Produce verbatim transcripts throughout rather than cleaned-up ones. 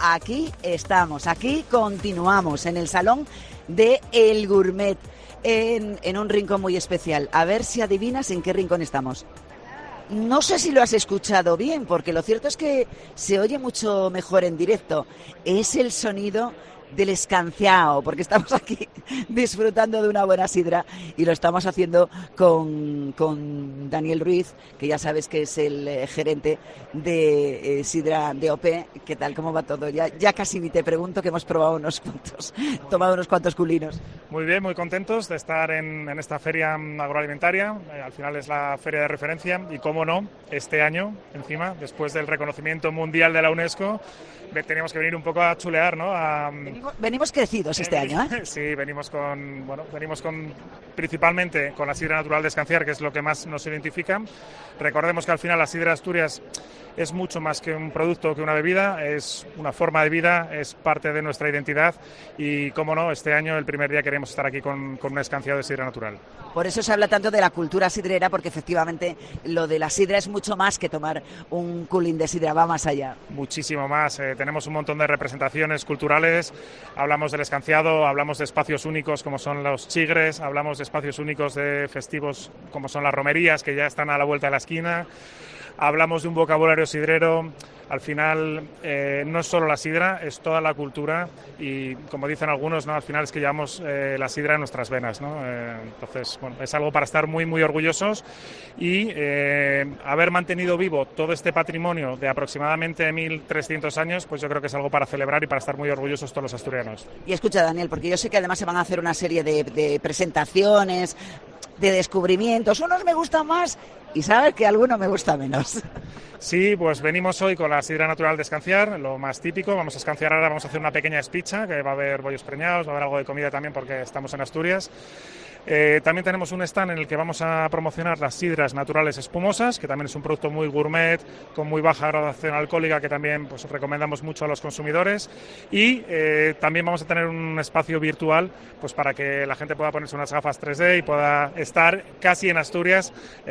aquí estamos, aquí continuamos en el Salón de El Gourmet, en, en un rincón muy especial. A ver si adivinas en qué rincón estamos. No sé si lo has escuchado bien, porque lo cierto es que se oye mucho mejor en directo. Es el sonido del escanciao, porque estamos aquí disfrutando de una buena sidra y lo estamos haciendo con, con Daniel Ruiz, que ya sabes que es el eh, gerente de eh, sidra D O P. ¿Qué tal? ¿Cómo va todo? Ya, ya casi ni te pregunto, que hemos probado unos cuantos, tomado unos cuantos culinos. Muy bien, muy contentos de estar en, en esta feria agroalimentaria. Eh, al final es la feria de referencia y, cómo no, este año, encima, después del reconocimiento mundial de la UNESCO, teníamos que venir un poco a chulear, ¿no? A, venimos, venimos crecidos este eh, año, ¿eh? Sí, venimos con, bueno, venimos con, principalmente con la sidra natural de Escanciar, que es lo que más nos identifica. Recordemos que al final la sidra de Asturias es mucho más que un producto, que una bebida, es una forma de vida, es parte de nuestra identidad y, cómo no, este año, el primer día, queremos estar aquí con, con un escanciado de sidra natural. Por eso se habla tanto de la cultura sidrera, porque efectivamente lo de la sidra es mucho más que tomar un culín de sidra, va más allá. Muchísimo más, eh, tenemos un montón de representaciones culturales, hablamos del escanciado, hablamos de espacios únicos como son los chigres, hablamos de espacios únicos de festivos como son las romerías, que ya están a la vuelta de la esquina. Hablamos de un vocabulario sidrero. Al final eh, no es solo la sidra, es toda la cultura y, como dicen algunos, ¿no?, al final es que llevamos eh, la sidra en nuestras venas, ¿no? Eh, entonces, bueno, es algo para estar muy, muy orgullosos y eh, haber mantenido vivo todo este patrimonio de aproximadamente mil trescientos años, pues yo creo que es algo para celebrar y para estar muy orgullosos todos los asturianos. Y escucha, Daniel, porque yo sé que además se van a hacer una serie de, de presentaciones, de descubrimientos. Unos me gustan más y sabes que alguno me gusta menos. Sí, pues venimos hoy con la sidra natural de Escanciar, lo más típico. Vamos a escanciar ahora, vamos a hacer una pequeña espicha, que va a haber bollos preñados, va a haber algo de comida también porque estamos en Asturias. Eh, también tenemos un stand en el que vamos a promocionar las sidras naturales espumosas, que también es un producto muy gourmet, con muy baja graduación alcohólica, que también pues recomendamos mucho a los consumidores. Y eh, también vamos a tener un espacio virtual pues para que la gente pueda ponerse unas gafas tres D y pueda estar casi en Asturias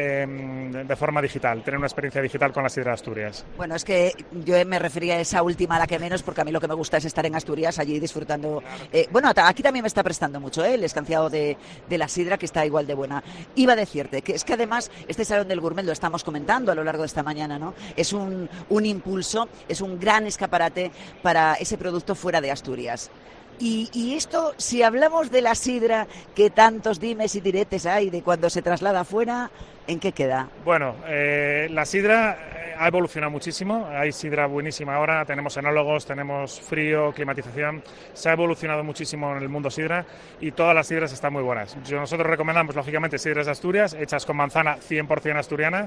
eh, de forma digital, tener una experiencia digital con la sidra de Asturias. Bueno, es que yo me refería a esa última, a la que menos, porque a mí lo que me gusta es estar en Asturias, allí disfrutando. Eh, bueno, aquí también me está prestando mucho ¿eh? el escanciado de, de la sidra, que está igual de buena. Iba a decirte que es que además este Salón del Gourmet, lo estamos comentando a lo largo de esta mañana, ¿no? Es un, un impulso, es un gran escaparate para ese producto fuera de Asturias. Y, y esto, si hablamos de la sidra, que tantos dimes y diretes hay de cuando se traslada afuera, ¿en qué queda? Bueno, eh, la sidra ha evolucionado muchísimo, hay sidra buenísima ahora, tenemos enólogos, tenemos frío, climatización, se ha evolucionado muchísimo en el mundo sidra y todas las sidras están muy buenas. Yo, nosotros recomendamos, lógicamente, sidras de Asturias, hechas con manzana cien por ciento asturiana,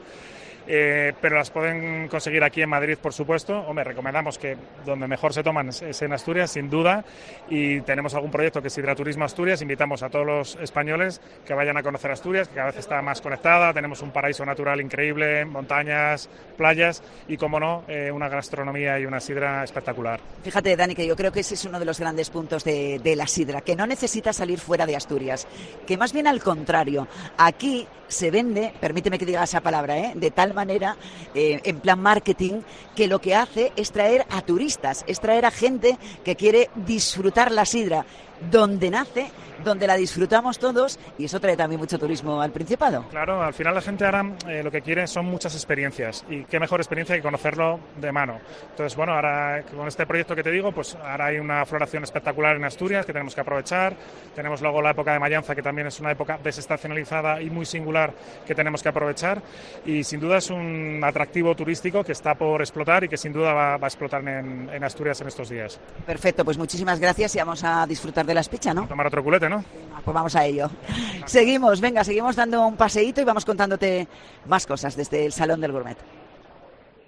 Eh, pero las pueden conseguir aquí en Madrid, por supuesto. Hombre, recomendamos que donde mejor se toman es en Asturias, sin duda, y tenemos algún proyecto que es Sidraturismo Asturias. Invitamos a todos los españoles que vayan a conocer Asturias, que cada vez está más conectada. Tenemos un paraíso natural increíble, montañas, playas y, como no, eh, una gastronomía y una sidra espectacular. Fíjate, Dani, que yo creo que ese es uno de los grandes puntos de, de la sidra, que no necesita salir fuera de Asturias, que más bien al contrario, aquí se vende, permíteme que diga esa palabra, ¿eh? de tal manera, eh, en plan marketing, que lo que hace es traer a turistas, es traer a gente que quiere disfrutar la sidra donde nace, donde la disfrutamos todos, y eso trae también mucho turismo al Principado. Claro, al final la gente ahora eh, lo que quiere son muchas experiencias, y qué mejor experiencia que conocerlo de mano. Entonces, bueno, ahora con este proyecto que te digo, pues ahora hay una floración espectacular en Asturias que tenemos que aprovechar. Tenemos luego la época de Mayanza, que también es una época desestacionalizada y muy singular que tenemos que aprovechar, y sin duda es un atractivo turístico que está por explotar y que sin duda va, va a explotar en, en Asturias en estos días. Perfecto, pues muchísimas gracias y vamos a disfrutar de la espicha, ¿no? A tomar otro culete, ¿no? Pues vamos a ello. Seguimos, venga, seguimos dando un paseíto y vamos contándote más cosas desde el Salón del Gourmet.